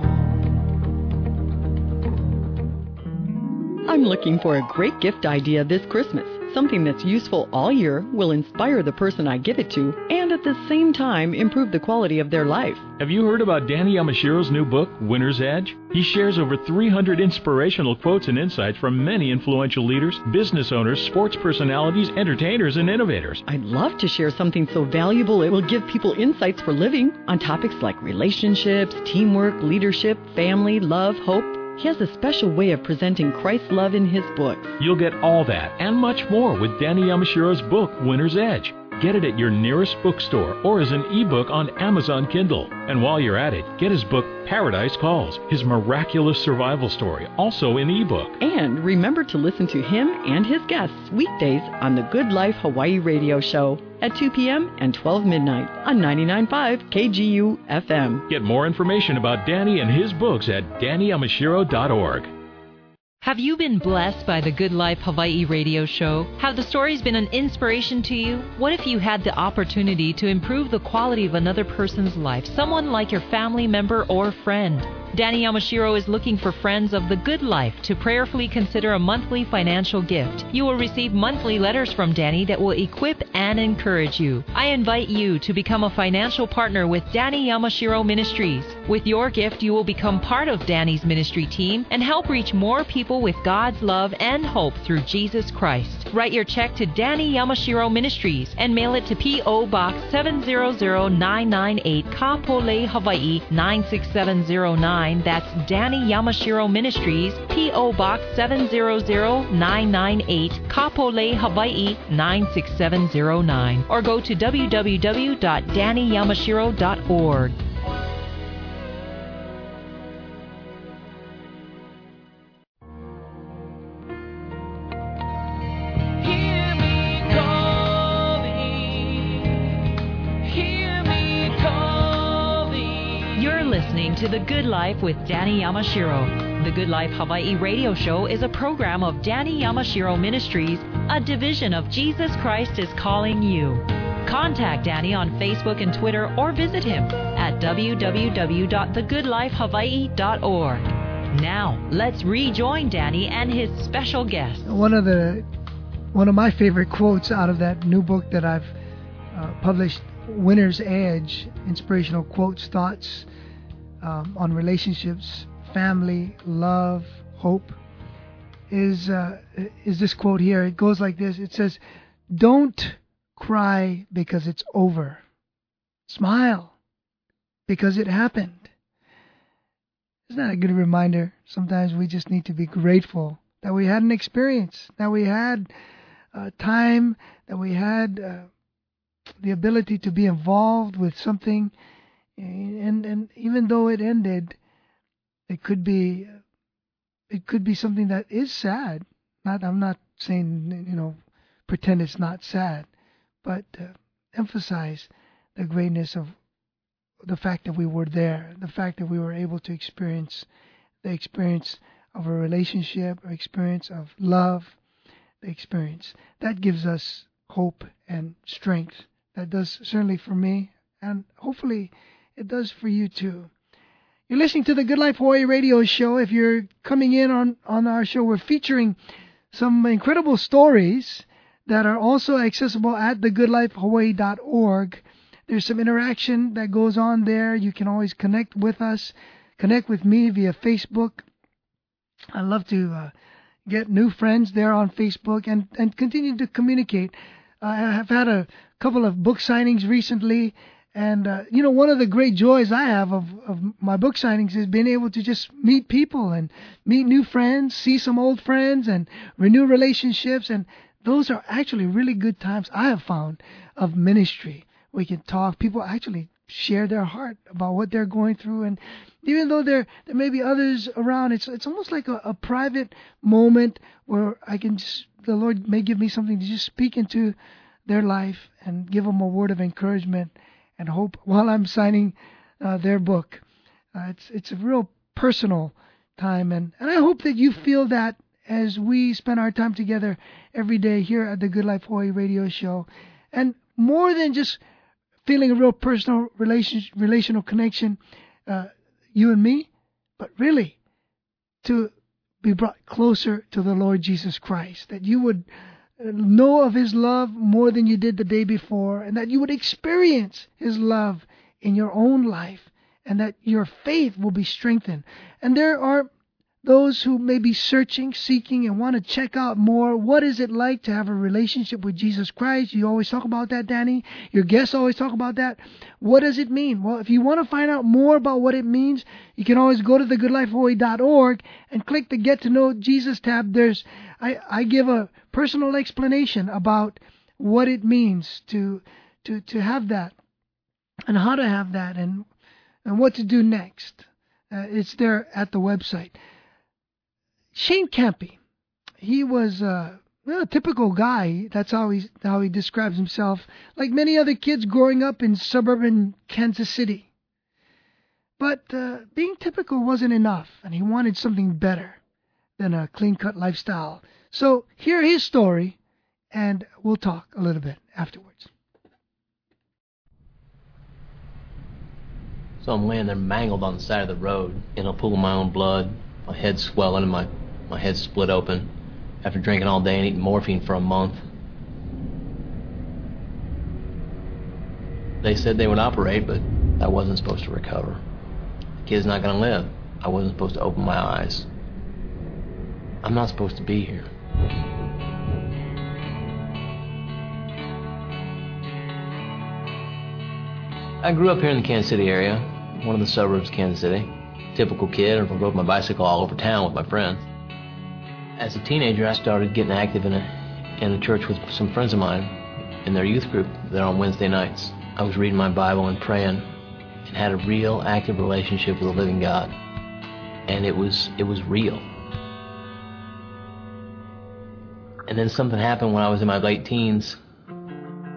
I'm looking for a great gift idea this Christmas. Something that's useful all year, will inspire the person I give it to, and at the same time improve the quality of their life. Have you heard about Danny Yamashiro's new book, Winner's Edge? He shares over 300 inspirational quotes and insights from many influential leaders, business owners, sports personalities, entertainers, and innovators. I'd love to share something so valuable it will give people insights for living on topics like relationships, teamwork, leadership, family, love, hope. He has a special way of presenting Christ's love in his book. You'll get all that and much more with Danny Yamashiro's book, Winner's Edge. Get it at your nearest bookstore or as an ebook on Amazon Kindle. And while you're at it, get his book, Paradise Calls, his miraculous survival story, also in ebook. And remember to listen to him and his guests weekdays on the Good Life Hawaii radio show at 2 p.m. and 12 midnight on 99.5 KGU FM. Get more information about Danny and his books at DannyYamashiro.org. Have you been blessed by the Good Life Hawaii radio show? Have the stories been an inspiration to you? What if you had the opportunity to improve the quality of another person's life, someone like your family member or friend? Danny Yamashiro is looking for friends of the good life to prayerfully consider a monthly financial gift. You will receive monthly letters from Danny that will equip and encourage you. I invite you to become a financial partner with Danny Yamashiro Ministries. With your gift, you will become part of Danny's ministry team and help reach more people with God's love and hope through Jesus Christ. Write your check to Danny Yamashiro Ministries and mail it to P.O. Box 700998, Kapolei, Hawaii 96709. That's Danny Yamashiro Ministries, P.O. Box 700998, Kapolei, Hawaii 96709. Or go to www.dannyyamashiro.org. to The Good Life with Danny Yamashiro. The Good Life Hawaii radio show is a program of Danny Yamashiro Ministries, a division of Jesus Christ is Calling You. Contact Danny on Facebook and Twitter or visit him at www.thegoodlifehawaii.org. Now, let's rejoin Danny and his special guest. One of my favorite quotes out of that new book that I've published, Winner's Edge, Inspirational Quotes, Thoughts on Relationships, Family, Love, Hope, is this quote here. It goes like this. It says, "Don't cry because it's over. Smile because it happened." Isn't that a good reminder? Sometimes we just need to be grateful that we had an experience, that we had time, that we had the ability to be involved with something, and even though it ended, it could be something that is sad. I'm not saying pretend it's not sad, but emphasize the greatness of the fact that we were there, the fact that we were able to experience the experience of a relationship, or experience of love, the experience that gives us hope and strength. That does certainly for me, and hopefully it does for you too. You're listening to the Good Life Hawaii radio show. If you're coming in on our show, we're featuring some incredible stories that are also accessible at thegoodlifehawaii.org. There's some interaction that goes on there. You can always connect with us, connect with me via Facebook. I love to get new friends there on Facebook and continue to communicate. I have had a couple of book signings recently, and one of the great joys I have of my book signings is being able to just meet people and meet new friends, see some old friends, and renew relationships. And those are actually really good times I have found of ministry. We can talk. People actually share their heart about what they're going through, and even though there may be others around, it's almost like a private moment where the Lord may give me something to just speak into their life and give them a word of encouragement and hope while I'm signing their book. It's a real personal time, and I hope that you feel that as we spend our time together every day here at the Good Life Hawaii radio show. And more than just feeling a real personal relational connection, you and me, but really to be brought closer to the Lord Jesus Christ, that you would know of His love more than you did the day before, and that you would experience His love in your own life, and that your faith will be strengthened. And there are those who may be searching, seeking, and want to check out more. What is it like to have a relationship with Jesus Christ? You always talk about that, Danny. Your guests always talk about that. What does it mean? Well, if you want to find out more about what it means, you can always go to thegoodlifehawaii.org and click the Get to Know Jesus tab. I give a personal explanation about what it means to have that, and how to have that, and what to do next. It's there at the website. Shane Campy, he was a typical guy. That's how he describes himself. Like many other kids growing up in suburban Kansas City. But being typical wasn't enough, and he wanted something better than a clean-cut lifestyle. So hear his story, and we'll talk a little bit afterwards. So I'm laying there mangled on the side of the road in a pool of my own blood. My head's swelling and my head's split open after drinking all day and eating morphine for a month. They said they would operate, but I wasn't supposed to recover. The kid's not going to live. I wasn't supposed to open my eyes. I'm not supposed to be here. I grew up here in the Kansas City area, one of the suburbs of Kansas City. Typical kid, I rode my bicycle all over town with my friends. As a teenager, I started getting active in a church with some friends of mine in their youth group there on Wednesday nights. I was reading my Bible and praying and had a real active relationship with the living God. And it was real. And then something happened when I was in my late teens.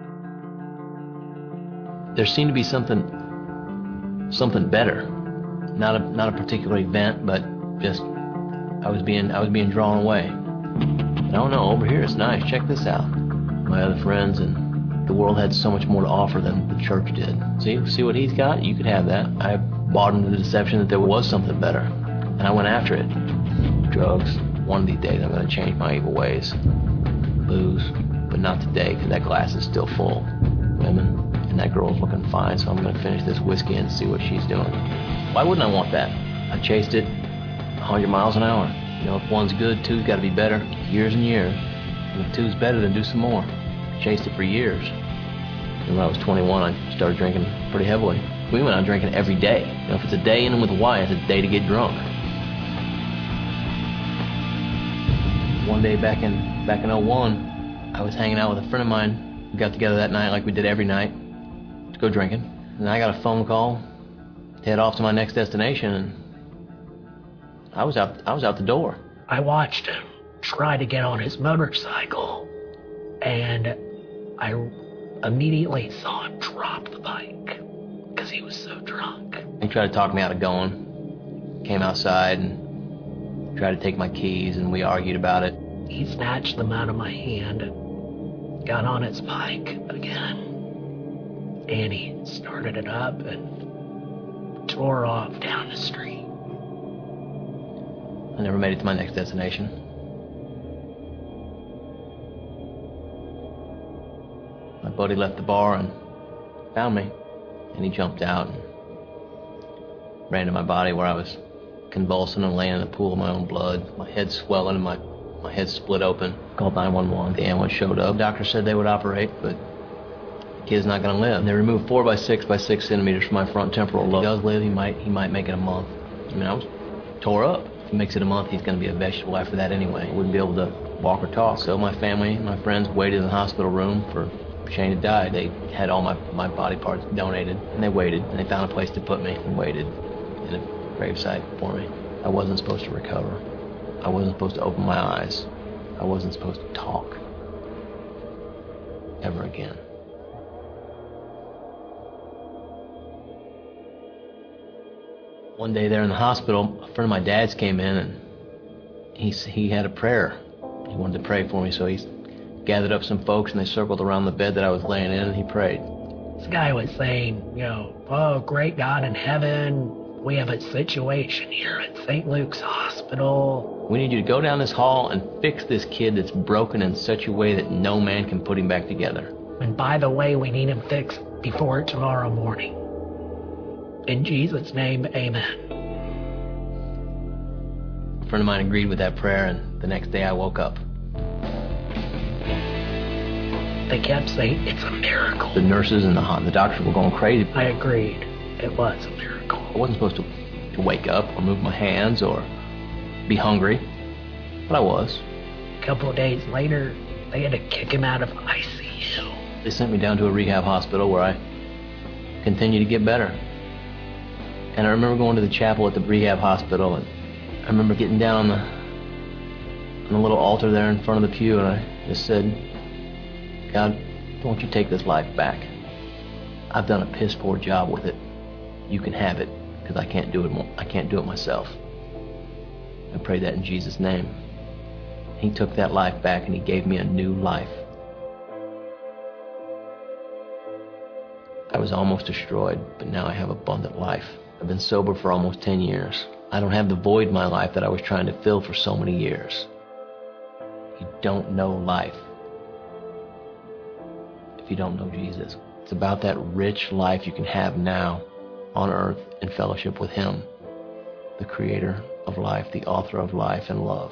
There seemed to be something better. Not a particular event, but just I was being drawn away. But I don't know, over here it's nice. Check this out. My other friends and the world had so much more to offer than the church did. See what he's got? You could have that. I bought into the deception that there was something better, and I went after it. Drugs. One of these days I'm going to change my evil ways. Booze, but not today, because that glass is still full. Women, and that girl's looking fine, so I'm going to finish this whiskey and see what she's doing. Why wouldn't I want that? I chased it 100 miles an hour. You know, if one's good, two's got to be better. Years and years. And if two's better, then do some more. Chased it for years. And when I was 21, I started drinking pretty heavily. We went out drinking every day. You know, if it's a day in and with a Y, it's a day to get drunk. One day back in 01, I was hanging out with a friend of mine. We got together that night like we did every night to go drinking. And I got a phone call to head off to my next destination, and I was out the door. I watched him try to get on his motorcycle, and I immediately saw him drop the bike because he was so drunk. He tried to talk me out of going. Came outside and tried to take my keys, and we argued about it. He snatched them out of my hand, got on his bike again, and he started it up and tore off down the street. I never made it to my next destination. My buddy left the bar and found me, and he jumped out and ran to my body where I was convulsing and laying in a pool of my own blood, my head swelling and my head split open. Called 911. The ambulance showed up. The doctor said they would operate, but the kid's not going to live. And they removed 4 by 6 by 6 centimeters from my front temporal lobe. If he does live, he might make it a month. I mean, I was tore up. If he makes it a month, he's going to be a vegetable after that anyway. He wouldn't be able to walk or talk. So my family and my friends waited in the hospital room for Shane to die. They had all my body parts donated, and they waited, and they found a place to put me and waited in a gravesite for me. I wasn't supposed to recover. I wasn't supposed to open my eyes. I wasn't supposed to talk ever again. One day there in the hospital, a friend of my dad's came in, and he had a prayer. He wanted to pray for me, so he gathered up some folks, and they circled around the bed that I was laying in, and he prayed. This guy was saying, oh, great God in heaven, we have a situation here at St. Luke's Hospital. We need you to go down this hall and fix this kid that's broken in such a way that no man can put him back together. And by the way, we need him fixed before tomorrow morning. In Jesus' name, amen. A friend of mine agreed with that prayer, and the next day I woke up. They kept saying, it's a miracle. The nurses and the doctors were going crazy. I agreed. It was a miracle. I wasn't supposed to wake up or move my hands or be hungry, but I was. A couple of days later, they had to kick him out of ICU. They sent me down to a rehab hospital where I continued to get better. And I remember going to the chapel at the rehab hospital, and I remember getting down on the little altar there in front of the pew, and I just said, God, won't you take this life back? I've done a piss poor job with it. You can have it, because I can't do it myself. I prayed that in Jesus' name. He took that life back, and he gave me a new life. I was almost destroyed, but now I have abundant life. I've been sober for almost 10 years. I don't have the void in my life that I was trying to fill for so many years. You don't know life if you don't know Jesus. It's about that rich life you can have now on earth in fellowship with Him, the creator of life, the author of life and love.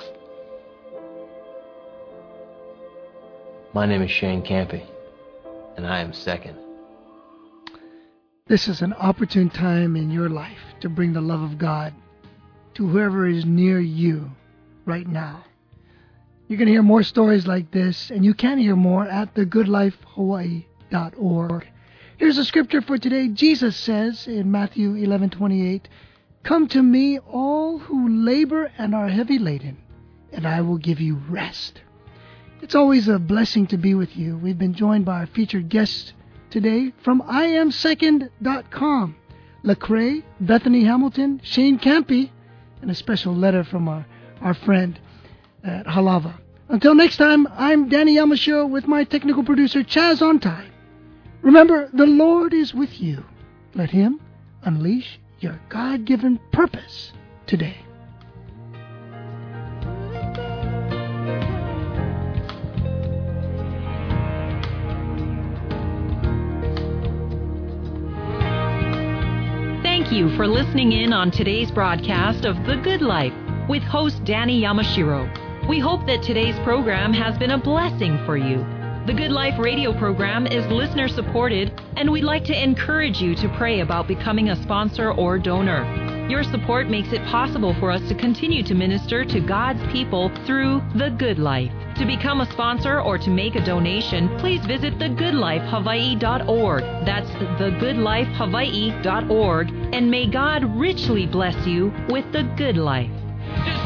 My name is Shane Campy, and I am second. This is an opportune time in your life to bring the love of God to whoever is near you right now. You can hear more stories like this, and you can hear more at thegoodlifehawaii.org. Here's a scripture for today. Jesus says in Matthew 11:28, "Come to me, all who labor and are heavy laden, and I will give you rest." It's always a blessing to be with you. We've been joined by our featured guest today from IamSecond.com. Lecrae, Bethany Hamilton, Shane Campy, and a special letter from our friend at Halava. Until next time, I'm Danny Yamashiro with my technical producer Chaz on time. Remember, the Lord is with you. Let Him unleash your God-given purpose today. Thank you for listening in on today's broadcast of The Good Life with host Danny Yamashiro. We hope that today's program has been a blessing for you. The Good Life radio program is listener supported, and we'd like to encourage you to pray about becoming a sponsor or donor. Your support makes it possible for us to continue to minister to God's people through The Good Life. To become a sponsor or to make a donation, please visit thegoodlifehawaii.org. That's thegoodlifehawaii.org, and may God richly bless you with the good life.